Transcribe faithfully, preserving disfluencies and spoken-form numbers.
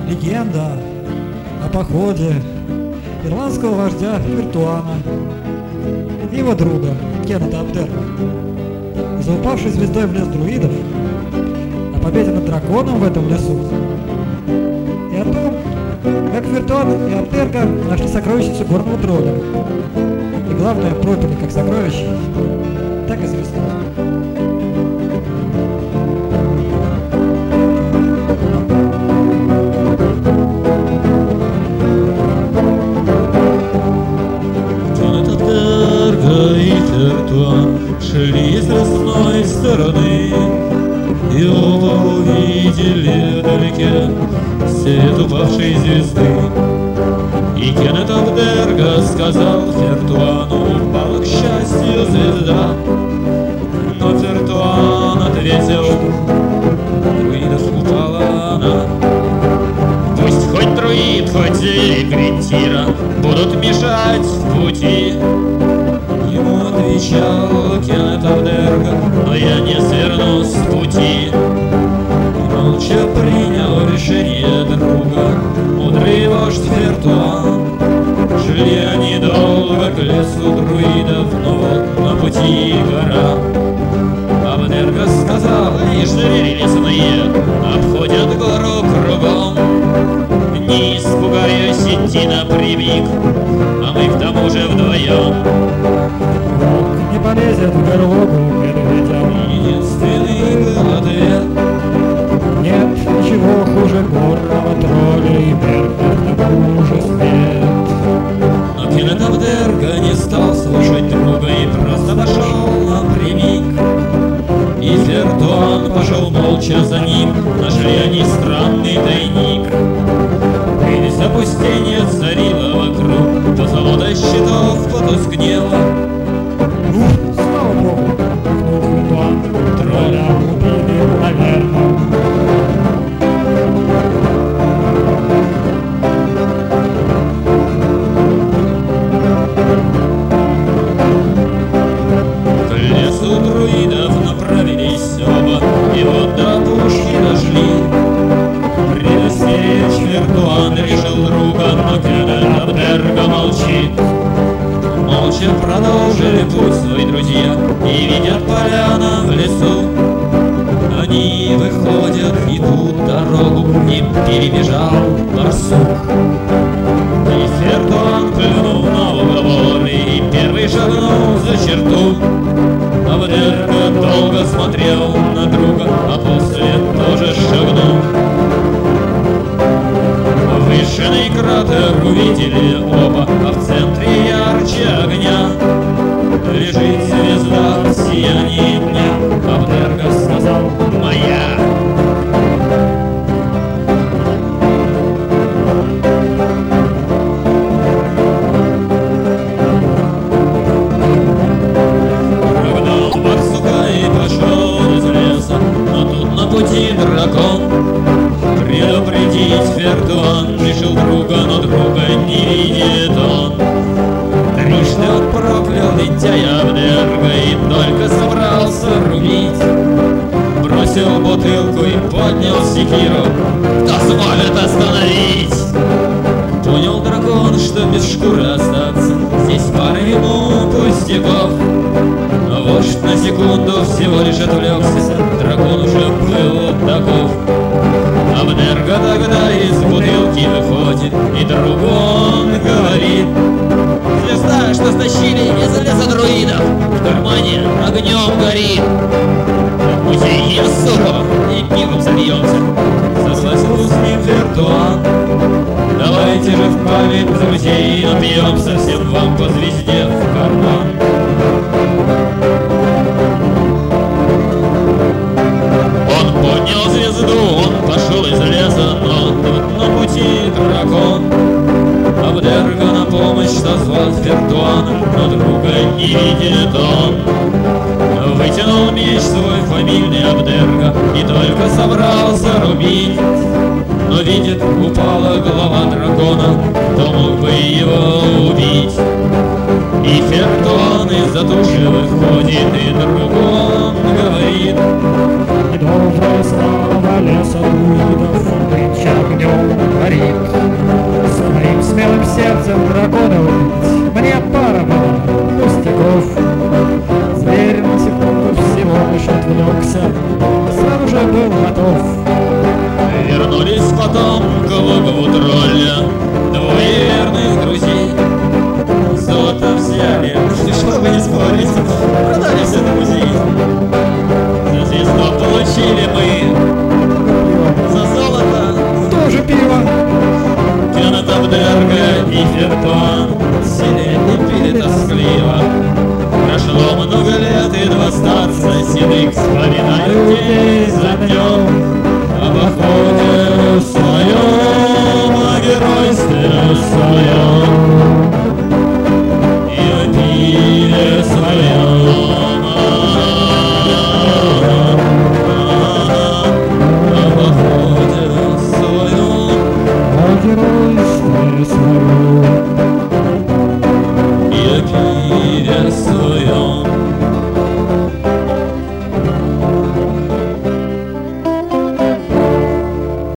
Легенда о походе ирландского вождя Фертуана и его друга Кеннета Абдерга за упавшей звездой в лес друидов, о победе над драконом в этом лесу и о том, как Фертуан и Абдерга нашли сокровищницу горного тролля и, главное, пропили как сокровище, так и звезду. Шли с лесной стороны, и оба увидели вдалеке свет упавшей звезды. И Кеннет Абдерга сказал Фертуану: упала, к счастью, звезда. Но Фертуан ответил: друидов упала она. Пусть хоть друид, хоть Гретира будут мешать в пути. Ему отвечал Кеннет Абдерга: но я не сверну с пути. И молча принял решение друга мудрый вождь Фертуан. Шли они долго к лесу друидов, но вот на пути гора. Абдерга сказал: лишь звери лесные обходят гору кругом. Не испугаюсь идти напрямик, а мы к тому же вдвоем. Волк не полезет в берлогу медведям. Единственный был ответ: нет ничего хуже горного тролля и Берга хуже свет. Но Кеннет Абдерга не стал слушать друга и просто пошел напрямик. И Фертуан пошел молча за ним, нашли они странный тайник. И запустение царило вокруг, позолота щитов потускнела. Ну, слава богу, Фертуан, тролля убили, наверное. К лесу друидов направились оба, и вот до пушки дошли. Предостеречь Фертуан решил друга, но Кеннет Абдерга молчит. Молча продолжили путь свои друзья, и видят поляна в лесу. Они выходят, и тут дорогу им перебежал барсук. И Фертуан клюнул на уговор, и первый шагнул за черту. Абдерга долго смотрел на друга, а после тоже шагнул. Вышенный кратер увидели оба, а в центре ярче огня лежит звезда в сиянии дня. Абдерга сказал: моя. Прогнал барсука и пошел из леса, но тут на пути дракон. Предупредить Фертуан решил друга, но друга не видит он. Трижды он проклял лентяя Абдерга и только собрался рубить. Бросил бутылку и поднял секиру: кто сможет остановить? Понял дракон, что без шкуры остаться здесь пара ему пустяков. Вождь на секунду всего лишь отвлекся, дракон уже был таков. Абдерга тогда из бутылки выходит, и другу он говорит: звезда, что стащили из леса друидов, в кармане огнем горит. Музей супов и пивом зальемся. Согласился с ним Фертуан: давайте же в память друзей напьемся, всем вам по звезде в карман. Он поднял звезду, он пошел из леса, но тут на пути дракон. Абдерга на помощь созвал Фертуана, но друга не видит он. Вытянул меч свой фамильный Абдерга и только собрался рубить. Но видит, упала голова дракона, кто мог бы его убить. И Фертуан из-за туши выходит, и другу он говорит: недобрая слава леса друидов, быть огнем сердцем дракона убить, мне пара была пустяков. Зверь на секунду всего лишь отвлекся, сам же был готов. Вернулись потом к логову тролля двое верных друзей. Золото взяли, и чтобы не спорить, продали все на музей. За звезду получили мы, за золото Тоже пиво. Кеннет Абдерга и Фертон сели и пили тоскливо. Прошло много лет, и два старца седых вспоминают день за днем о походе своем, о геройстве своем и о пиве своем, о походе своем, О геройстве своем и о пиве своем.